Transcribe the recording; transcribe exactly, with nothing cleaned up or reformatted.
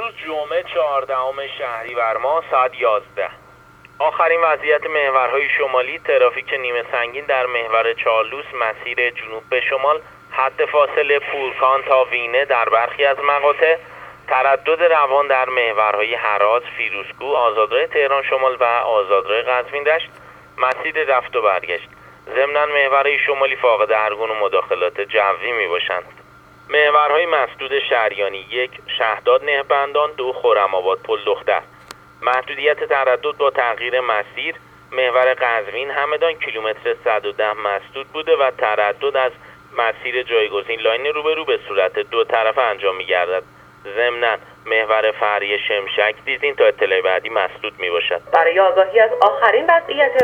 امروز جمعه چهاردهم شهریور ماه ساعت یازده. آخرین وضعیت محورهای شمالی ترافیک نیمه سنگین در محور چارلوس مسیر جنوب به شمال، حد فاصله پورکان تا وینه در برخی از مقاطع، تردد روان در محورهای هراز، فیروزکوه، آزادراه تهران شمال و آزادراه قزوین دشت، مسیر رفت و برگشت. ضمناً محورهای شمالی فاقد هر گونه مداخلات جوی می باشند. محورهای مسدود شهریانی: یک شهداد نهبندان، دو خرم‌آباد پل دختر. محدودیت تردد با تغییر مسیر: محور قزوین همدان کیلومتر صد و ده مسدود بوده و تردد از مسیر جایگزین لاین روبرو به صورت دو طرفه انجام می‌گردد. ضمناً محور فرعی شمشک دیزین تا اطلاع بعدی مسدود می‌باشد. برای آگاهی از آخرین وضعیت